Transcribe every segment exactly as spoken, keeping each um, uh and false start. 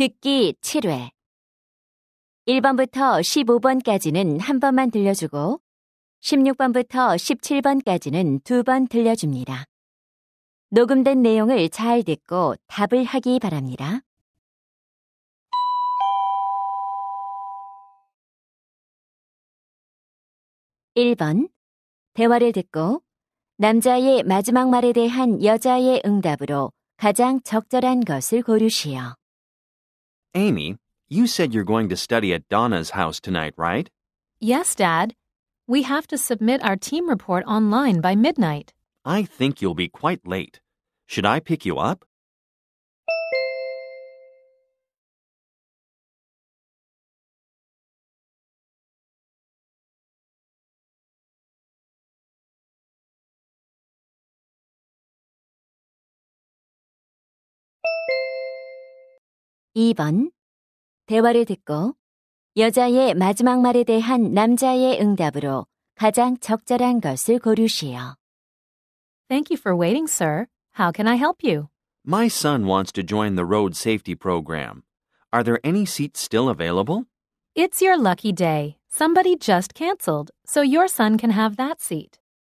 듣기 칠 회. 일 번부터 십오 번까지는 한 번만 들려주고 십육 번부터 십칠 번까지는 두 번 들려줍니다. 녹음된 내용을 잘 듣고 답을 하기 바랍니다. 일 번. 대화를 듣고 남자의 마지막 말에 대한 여자의 응답으로 가장 적절한 것을 고르시오. Amy, you said you're going to study at Donna's house tonight, right? Yes, Dad. We have to submit our team report online by midnight. I think you'll be quite late. Should I pick you up? 이 번. 대화를 듣고 여자의 마지막 말에 대한 남자의 응답으로 가장 적절한 것을 고르시오. Thank you for waiting, sir. How can I help you? My son wants to join the road safety program. Are there any seats still available? It's your lucky day. Somebody just canceled, so your son can have that seat.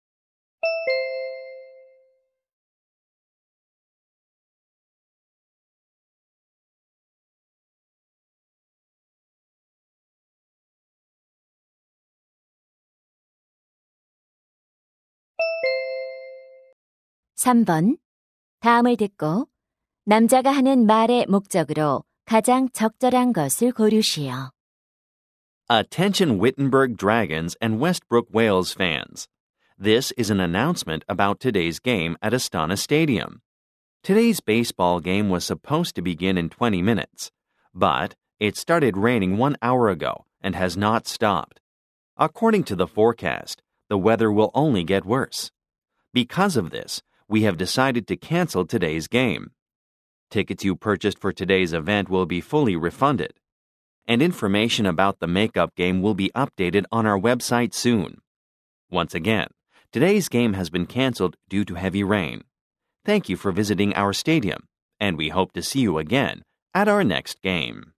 삼 번. 다음을 듣고 남자가 하는 말의 목적으로 가장 적절한 것을 고르시오. Attention Wittenberg Dragons and Westbrook Wales fans. This is an announcement about today's game at Astana Stadium. Today's baseball game was supposed to begin in twenty minutes, but it started raining one hour ago and has not stopped. According to the forecast, the weather will only get worse. Because of this, we have decided to cancel today's game. Tickets you purchased for today's event will be fully refunded, and information about the makeup game will be updated on our website soon. Once again, today's game has been canceled due to heavy rain. Thank you for visiting our stadium, and we hope to see you again at our next game.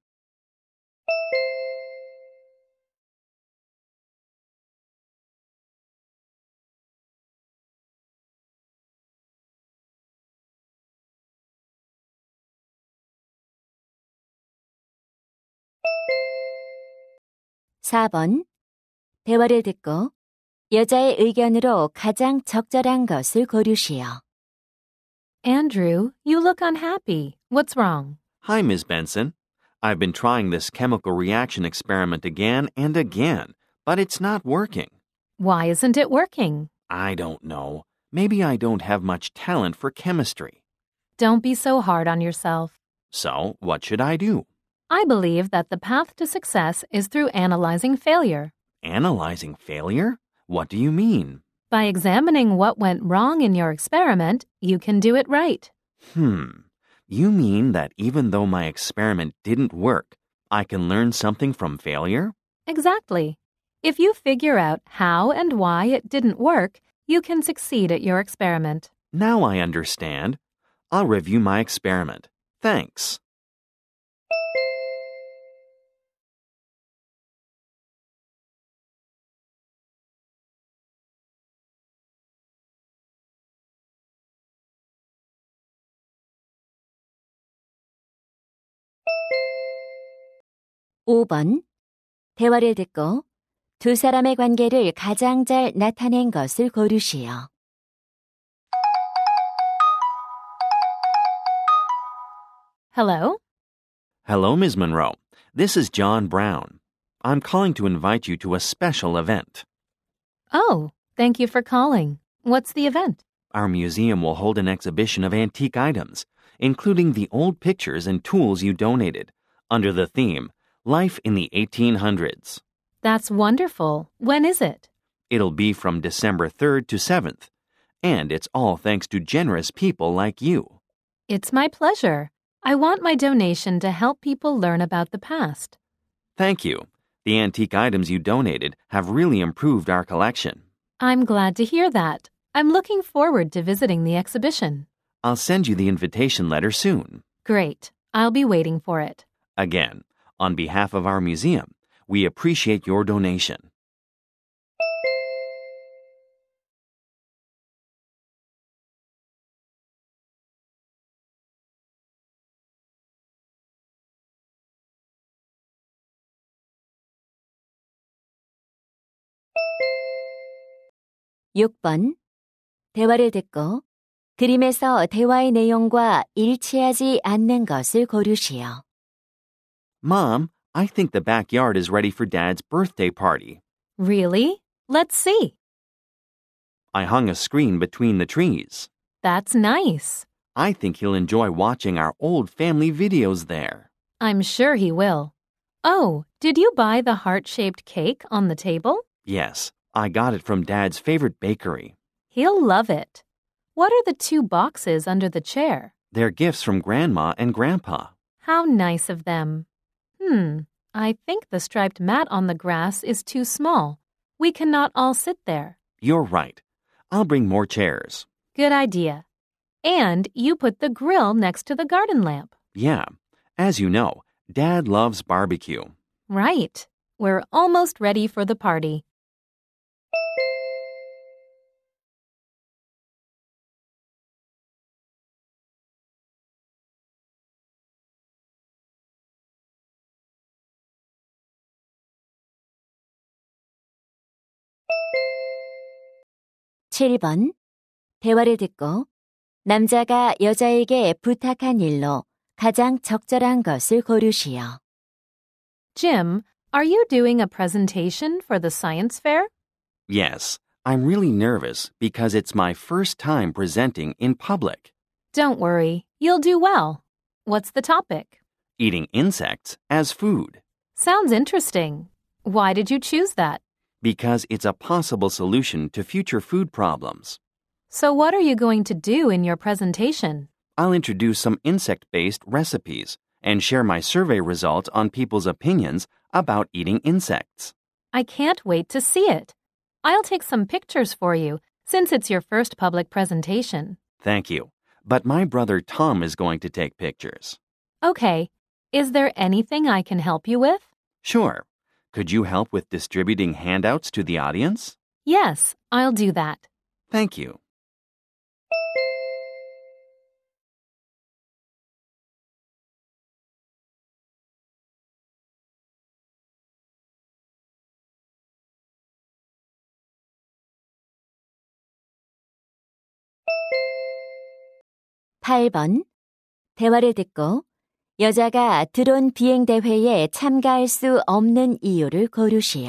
사 번. 대화를 듣고 여자의 의견으로 가장 적절한 것을 고르시오. Andrew, you look unhappy. What's wrong? Hi, Miz Benson. I've been trying this chemical reaction experiment again and again, but it's not working. Why isn't it working? I don't know. Maybe I don't have much talent for chemistry. Don't be so hard on yourself. So, what should I do? I believe that the path to success is through analyzing failure. Analyzing failure? What do you mean? By examining what went wrong in your experiment, you can do it right. Hmm. You mean that even though my experiment didn't work, I can learn something from failure? Exactly. If you figure out how and why it didn't work, you can succeed at your experiment. Now I understand. I'll review my experiment. Thanks. 오 번. 대화를 듣고 두 사람의 관계를 가장 잘 나타낸 것을 고르시오. Hello? Hello, Miz Monroe. This is John Brown. I'm calling to invite you to a special event. Oh, thank you for calling. What's the event? Our museum will hold an exhibition of antique items, including the old pictures and tools you donated, under the theme, Life in the eighteen hundreds. That's wonderful. When is it? It'll be from December third to seventh, and it's all thanks to generous people like you. It's my pleasure. I want my donation to help people learn about the past. Thank you. The antique items you donated have really improved our collection. I'm glad to hear that. I'm looking forward to visiting the exhibition. I'll send you the invitation letter soon. Great. I'll be waiting for it. Again, on behalf of our museum, we appreciate your donation. 육 번. 대화를 듣고 그림에서 대화의 내용과 일치하지 않는 것을 고르시오. Mom, I think the backyard is ready for Dad's birthday party. Really? Let's see. I hung a screen between the trees. That's nice. I think he'll enjoy watching our old family videos there. I'm sure he will. Oh, did you buy the heart-shaped cake on the table? Yes, I got it from Dad's favorite bakery. He'll love it. What are the two boxes under the chair? They're gifts from Grandma and Grandpa. How nice of them. Hmm, I think the striped mat on the grass is too small. We cannot all sit there. You're right. I'll bring more chairs. Good idea. And you put the grill next to the garden lamp. Yeah. As you know, Dad loves barbecue. Right. We're almost ready for the party. 칠 번. 대화를 듣고 남자가 여자에게 부탁한 일로 가장 적절한 것을 고르시오. Jim, are you doing a presentation for the science fair? Yes, I'm really nervous because it's my first time presenting in public. Don't worry, you'll do well. What's the topic? Eating insects as food. Sounds interesting. Why did you choose that? Because it's a possible solution to future food problems. So what are you going to do in your presentation? I'll introduce some insect-based recipes and share my survey results on people's opinions about eating insects. I can't wait to see it. I'll take some pictures for you since it's your first public presentation. Thank you. But my brother Tom is going to take pictures. Okay. Is there anything I can help you with? Sure. Could you help with distributing handouts to the audience? Yes, I'll do that. Thank you. 팔 번. 대화를 듣고 여자가 드론 비행 대회에 참가할 수 없는 이유를 고르시오.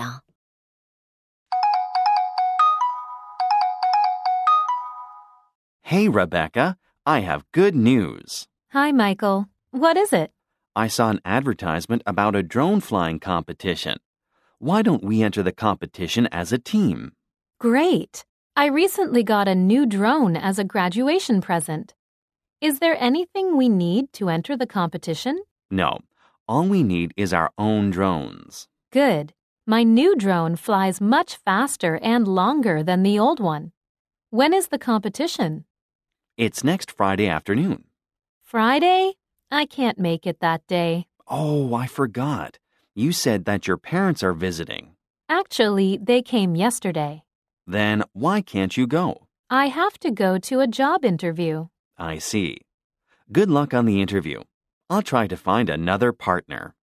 Hey, Rebecca. I have good news. Hi, Michael. What is it? I saw an advertisement about a drone flying competition. Why don't we enter the competition as a team? Great. I recently got a new drone as a graduation present. Is there anything we need to enter the competition? No. All we need is our own drones. Good. My new drone flies much faster and longer than the old one. When is the competition? It's next Friday afternoon. Friday? I can't make it that day. Oh, I forgot. You said that your parents are visiting. Actually, they came yesterday. Then why can't you go? I have to go to a job interview. I see. Good luck on the interview. I'll try to find another partner.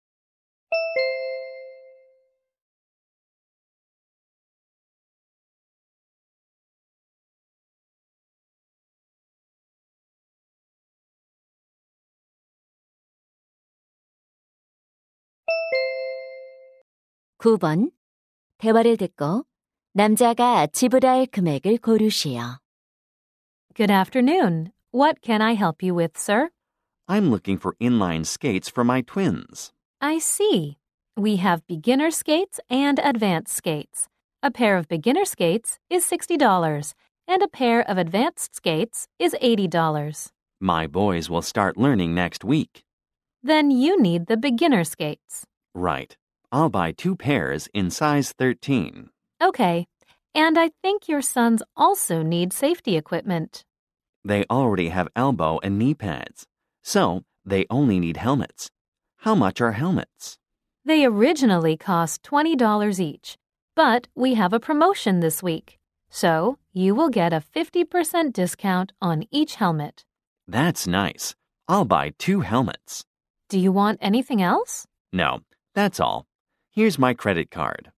구 번. 대화를 듣고 남자가 지불할 금액을 고르시오. Good afternoon. What can I help you with, sir? I'm looking for inline skates for my twins. I see. We have beginner skates and advanced skates. A pair of beginner skates is sixty dollars, and a pair of advanced skates is eighty dollars. My boys will start learning next week. Then you need the beginner skates. Right. I'll buy two pairs in size thirteen. Okay. And I think your sons also need safety equipment. They already have elbow and knee pads, so they only need helmets. How much are helmets? They originally cost twenty dollars each, but we have a promotion this week. So you will get a fifty percent discount on each helmet. That's nice. I'll buy two helmets. Do you want anything else? No, that's all. Here's my credit card.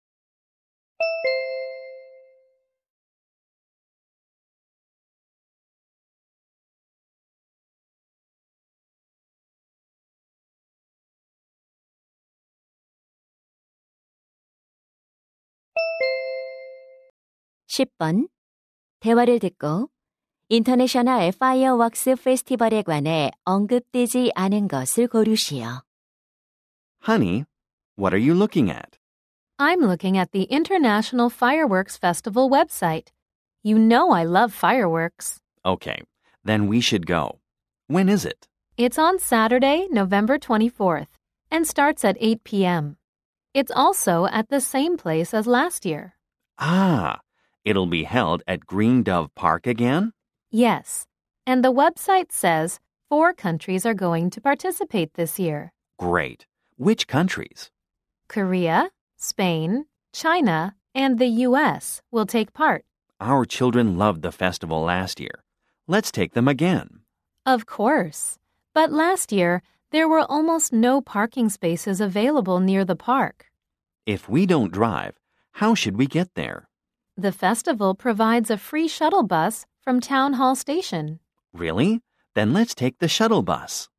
십 번. 대화를 듣고 인터내셔널 파이어웍스 페스티벌에 관해 언급되지 않은 것을 고르시오. Honey, what are you looking at? I'm looking at the International Fireworks Festival website. You know I love fireworks. Okay, then we should go. When is it? It's on Saturday, November twenty-fourth, and starts at eight p.m. It's also at the same place as last year. Ah, it'll be held at Green Dove Park again? Yes, and the website says four countries are going to participate this year. Great. Which countries? Korea, Spain, China, and the U S will take part. Our children loved the festival last year. Let's take them again. Of course. But last year, there were almost no parking spaces available near the park. If we don't drive, how should we get there? The festival provides a free shuttle bus from Town Hall Station. Really? Then let's take the shuttle bus.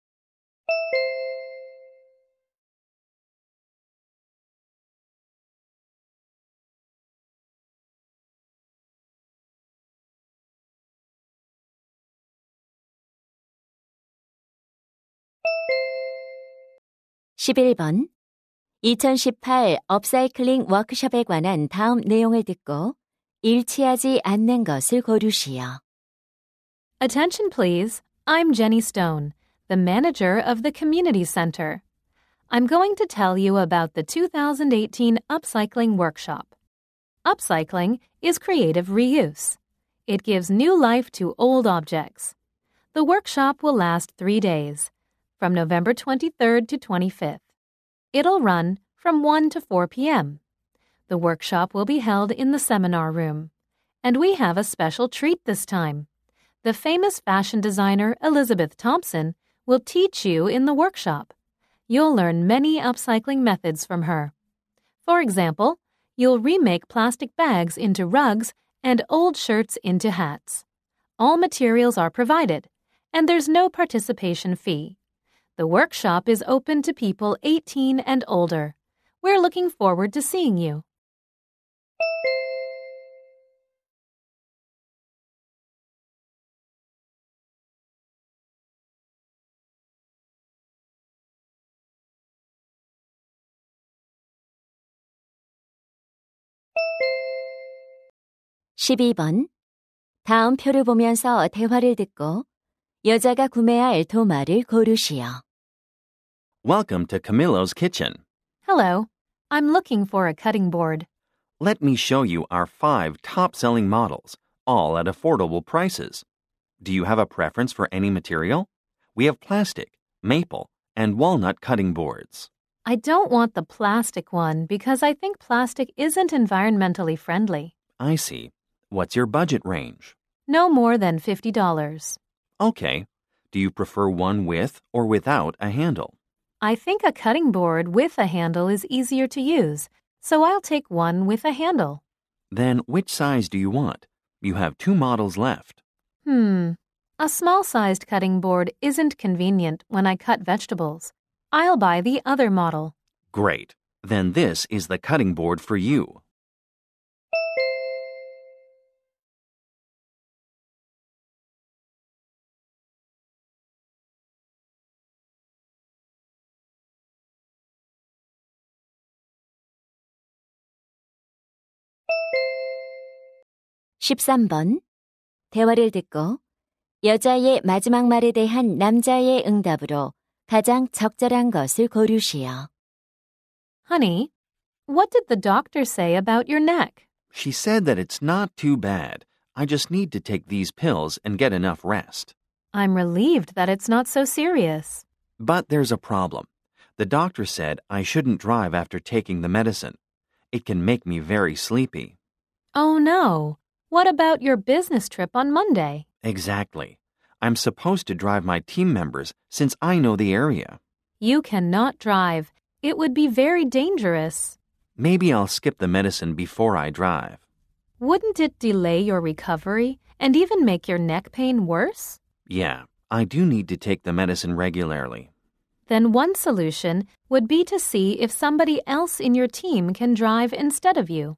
십일 번. 이천십팔 업사이클링 워크숍에 관한 다음 내용을 듣고 일치하지 않는 것을 고르시오. Attention please. I'm Jenny Stone, the manager of the Community Center. I'm going to tell you about the two thousand eighteen Upcycling Workshop. Upcycling is creative reuse. It gives new life to old objects. The workshop will last three days, from November twenty-third to twenty-fifth. It'll run from one to four p.m. The workshop will be held in the seminar room. And we have a special treat this time. The famous fashion designer Elizabeth Thompson will teach you in the workshop. You'll learn many upcycling methods from her. For example, you'll remake plastic bags into rugs and old shirts into hats. All materials are provided, and there's no participation fee. The workshop is open to people eighteen and older. We're looking forward to seeing you. 십이 번. 다음 표를 보면서 대화를 듣고 여자가 구매할 도마를 고르시오. Welcome to Camillo's Kitchen. Hello. I'm looking for a cutting board. Let me show you our five top-selling models, all at affordable prices. Do you have a preference for any material? We have plastic, maple, and walnut cutting boards. I don't want the plastic one because I think plastic isn't environmentally friendly. I see. What's your budget range? No more than fifty dollars. Okay. Do you prefer one with or without a handle? I think a cutting board with a handle is easier to use, so I'll take one with a handle. Then which size do you want? You have two models left. Hmm. A small-sized cutting board isn't convenient when I cut vegetables. I'll buy the other model. Great. Then this is the cutting board for you. 십삼 번. 대화를 듣고 여자의 마지막 말에 대한 남자의 응답으로 가장 적절한 것을 고르시오. Honey, what did the doctor say about your neck? She said that it's not too bad. I just need to take these pills and get enough rest. I'm relieved that it's not so serious. But there's a problem. The doctor said I shouldn't drive after taking the medicine. It can make me very sleepy. Oh no. What about your business trip on Monday? Exactly. I'm supposed to drive my team members since I know the area. You cannot drive. It would be very dangerous. Maybe I'll skip the medicine before I drive. Wouldn't it delay your recovery and even make your neck pain worse? Yeah, I do need to take the medicine regularly. Then one solution would be to see if somebody else in your team can drive instead of you.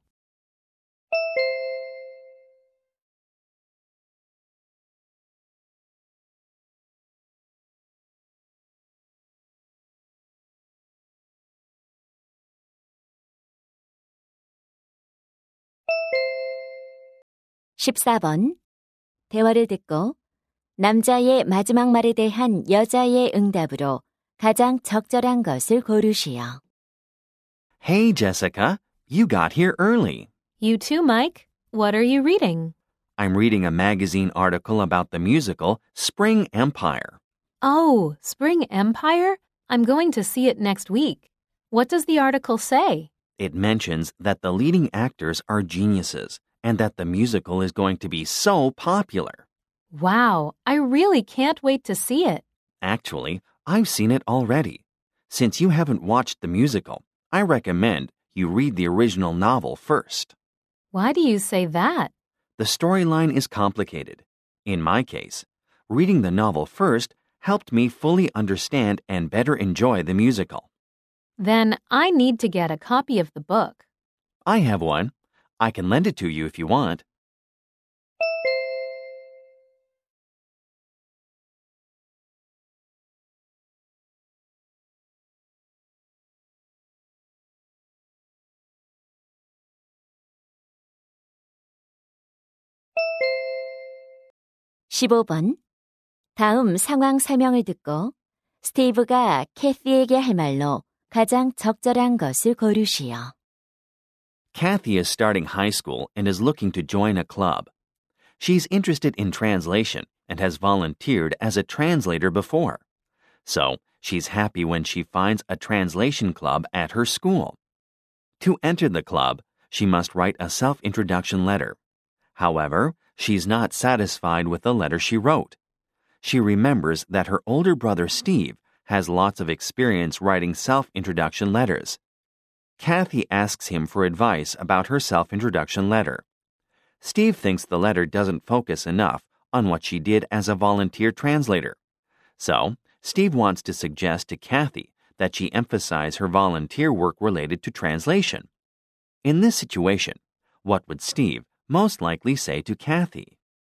십사 번. 대화를 듣고 남자의 마지막 말에 대한 여자의 응답으로 가장 적절한 것을 고르시오. Hey, Jessica, you got here early. You too, Mike. What are you reading? I'm reading a magazine article about the musical Spring Empire. Oh, Spring Empire? I'm going to see it next week. What does the article say? It mentions that the leading actors are geniuses and that the musical is going to be so popular. Wow, I really can't wait to see it. Actually, I've seen it already. Since you haven't watched the musical, I recommend you read the original novel first. Why do you say that? The storyline is complicated. In my case, reading the novel first helped me fully understand and better enjoy the musical. Then I need to get a copy of the book. I have one. I can lend it to you if you want. 십오 번. 다음 상황 설명을 듣고 스티브가 캐시에게 할 말로 가장 적절한 것을 고르시오. Kathy is starting high school and is looking to join a club. She's interested in translation and has volunteered as a translator before. So, she's happy when she finds a translation club at her school. To enter the club, she must write a self-introduction letter. However, she's not satisfied with the letter she wrote. She remembers that her older brother Steve has lots of experience writing self-introduction letters. Kathy asks him for advice about her self-introduction letter. Steve thinks the letter doesn't focus enough on what she did as a volunteer translator. So, Steve wants to suggest to Kathy that she emphasize her volunteer work related to translation. In this situation, what would Steve most likely say to Kathy?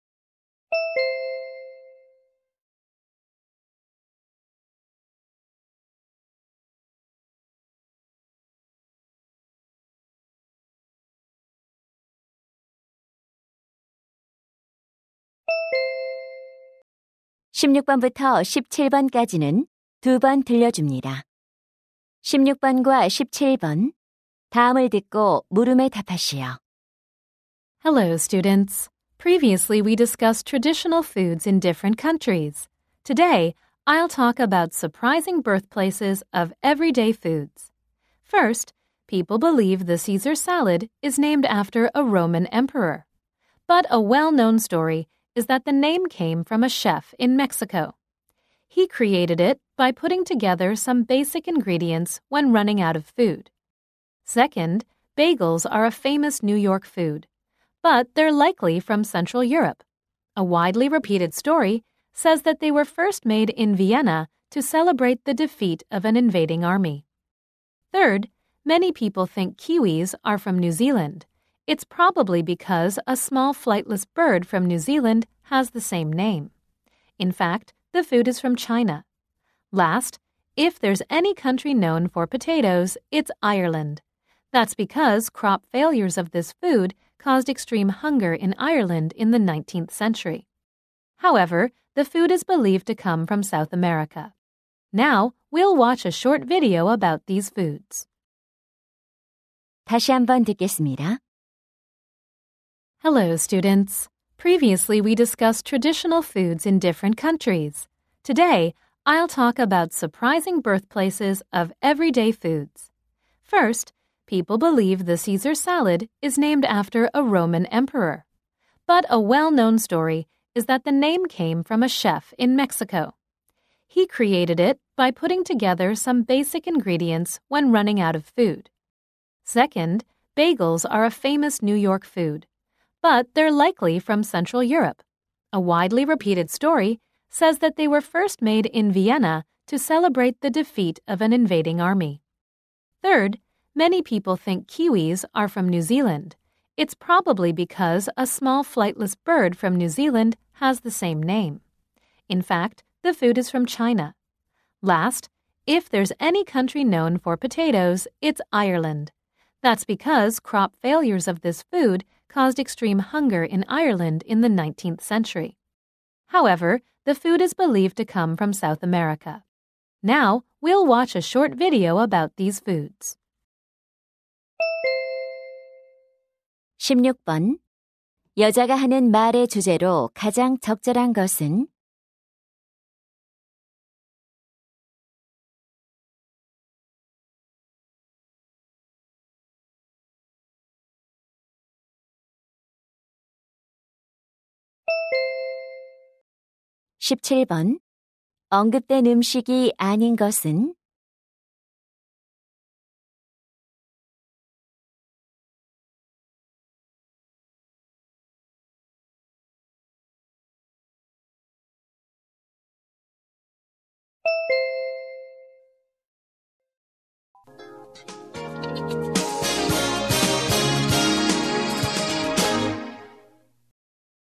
십육 번부터 십칠 번까지는 두 번 들려줍니다. 십육 번과 십칠 번, 다음을 듣고 물음에 답하시오. Hello, students. Previously, we discussed traditional foods in different countries. Today, I'll talk about surprising birthplaces of everyday foods. First, people believe the Caesar salad is named after a Roman emperor. But a well-known story is that the name came from a chef in Mexico. He created it by putting together some basic ingredients when running out of food. Second, bagels are a famous New York food, but they're likely from Central Europe. A widely repeated story says that they were first made in Vienna to celebrate the defeat of an invading army. Third, many people think kiwis are from New Zealand. It's probably because a small flightless bird from New Zealand has the same name. In fact, the food is from China. Last, if there's any country known for potatoes, it's Ireland. That's because crop failures of this food caused extreme hunger in Ireland in the nineteenth century. However, the food is believed to come from South America. Now, we'll watch a short video about these foods. 다시 한번 듣겠습니다. Hello, students. Previously, we discussed traditional foods in different countries. Today, I'll talk about surprising birthplaces of everyday foods. First, people believe the Caesar salad is named after a Roman emperor. But a well-known story is that the name came from a chef in Mexico. He created it by putting together some basic ingredients when running out of food. Second, bagels are a famous New York food, but they're likely from Central Europe. A widely repeated story says that they were first made in Vienna to celebrate the defeat of an invading army. Third, many people think kiwis are from New Zealand. It's probably because a small flightless bird from New Zealand has the same name. In fact, the food is from China. Last, if there's any country known for potatoes, it's Ireland. That's because crop failures of this food caused extreme hunger in Ireland in the nineteenth century. However, the food is believed to come from South America. Now, we'll watch a short video about these foods. 십육 번. 여자가 하는 말의 주제로 가장 적절한 것은? 십칠 번. 언급된 음식이 아닌 것은?